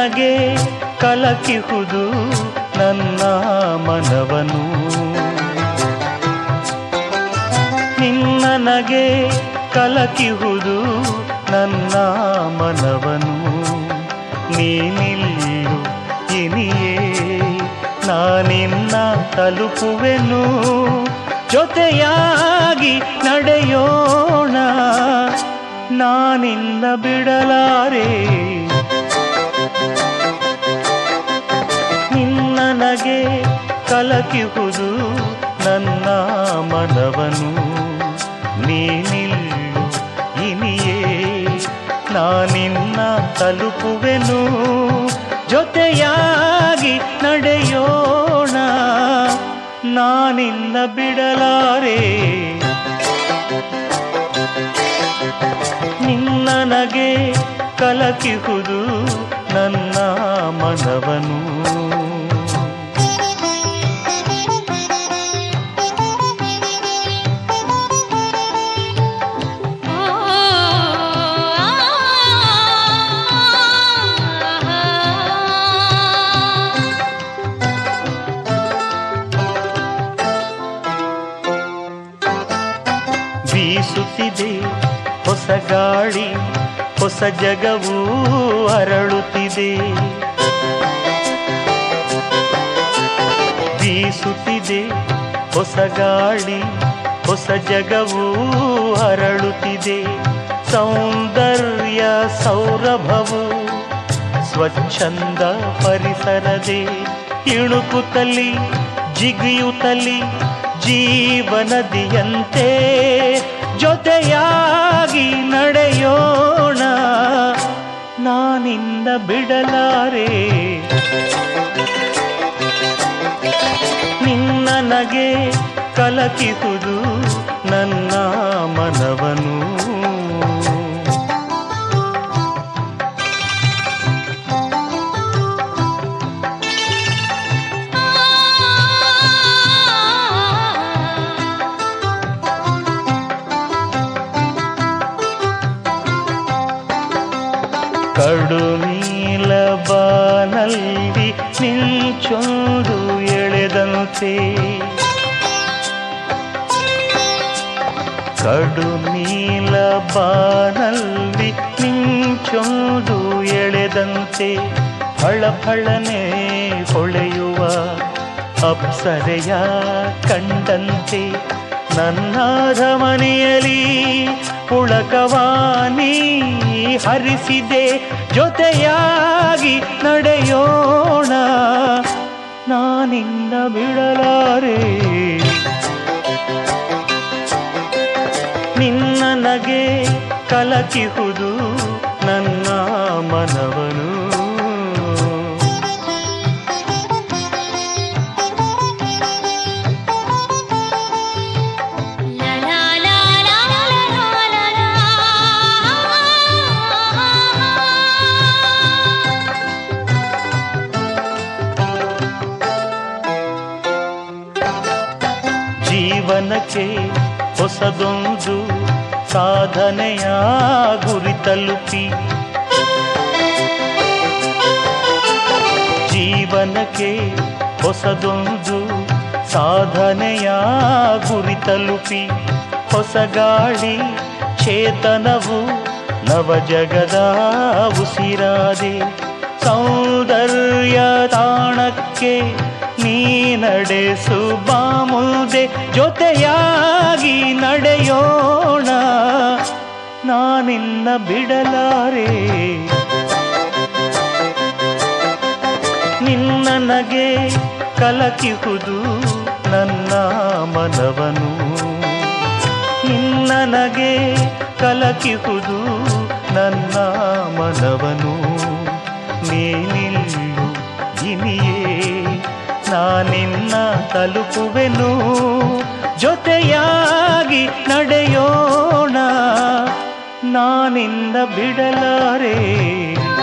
ನನಗೆ ಕಲಕಿಹುದು ನನ್ನ ಮನವನು. ನಿನ್ನನಗೆ ಕಲಕಿಹುದು ನನ್ನ ಮನವನು. ನೀನಿಲ್ಲು ಇನಿಯೇ ನಾನಿನ್ನ ತಲುಪುವೆನು. ಜೊತೆಯಾಗಿ ನಡೆಯೋಣ ನಾನಿನ್ನ ಬಿಡಲಾರೆ. ನಿನ್ನನಗೆ ಕಲಕಿಹುದು ನನ್ನ ಮನವನು. ನೀನಿಲ್ಲು ಇನಿಯೇ ನಾನಿನ್ನ ತಲುಪುವೆನು. ಜೊತೆಯಾಗಿ ನಡೆಯೋಣ ನಾನಿನ್ನ ಬಿಡಲಾರೆ. ನಿನ್ನನಗೆ ಕಲಕಿಹುದು ನನ್ನ ಮನವನು. ಬೀಸುತ್ತಿದೆ ಹೊಸ ಗಾಳಿ, ಹೊಸ ಜಗವೂ ಅರಳುತ್ತಿದೆ. ಬೀಸುತ್ತಿದೆ ಹೊಸ ಗಾಳಿ, ಹೊಸ ಜಗವೂ ಅರಳುತ್ತಿದೆ. ಸೌಂದರ್ಯ ಸೌರಭವು ಸ್ವಚ್ಛಂದ ಪರಿಸರದೆ ಇಣುಕುತ್ತಲಿ ಜಿಗಿಯುತ್ತಲಿ ಜೀವನದಿಯಂತೆ. ಜೊತೆಯಾಗಿ ನಡೆಯೋಣ ನಾನಿನ್ನ ಬಿಡಲಾರೆ. ನಿನ್ನನಗೆ ಕಲಕಿಹುದು ನನ್ನ ಮನವನು. ಕಡು ನೀಲ ಬಾನಲ್ಲಿ ಮಿಂಚೊಂದು ಎಳೆದಂತೆ. ಕಡು ನೀಲ ಬಾನಲ್ಲಿ ಮಿಂಚೊಂದು ಎಳೆದಂತೆ. ಫಳಫಳನೆ ಹೊಳೆಯುವ ಅಪ್ಸರೆಯ ಕಂಡಂತೆ. ನನ್ನ ಧಮನಿಯಲಿ ಪುಳಕವಾನಿ ಹರಿಸಿದೆ. ಜೊತೆಯಾಗಿ ನಡೆಯೋಣ ನಾನಿನ್ನ ಬಿಡಲಾರೆ. ನಿನ್ನನಗೆ ಕಲಕಿಹುದು ನನ್ನ ಮನವನು. ಜೀವನಕ್ಕೆ ಹೊಸದೊಂದು ಸಾಧನೆಯ ಗುರಿ ತಲುಪಿ. ಜೀವನಕ್ಕೆ ಹೊಸದೊಂದು ಸಾಧನೆಯ ಗುರಿ ತಲುಪಿ. ಹೊಸ ಗಾಳಿ ಚೇತನವು ನವ ಜಗದ ಉಸಿರಾದೆ. ಸೌಂದರ್ಯ ತಾಣಕ್ಕೆ ನೀ ನಡೆಸು ಬಾ ಮುಂದೆ. ಜೊತೆಯಾಗಿ ನಡೆಯೋಣ ನಾನಿನ್ನ ಬಿಡಲಾರೆ. ನಿನ್ನನಗೆ ಕಲಕಿಹುದು ನನ್ನ ಮನವನು. ನಿನ್ನನಗೆ ಕಲಕಿಹುದು ನನ್ನ ಮನವನು. ನೀನಿಲ್ಲು ಇನಿಯೇ ನಾನಿನ್ನ ತಲುಪುವೆನು. ಜೊತೆಯಾಗಿ ನಡೆಯೋಣ ನಾನಿನ್ನ ಬಿಡಲಾರೆ.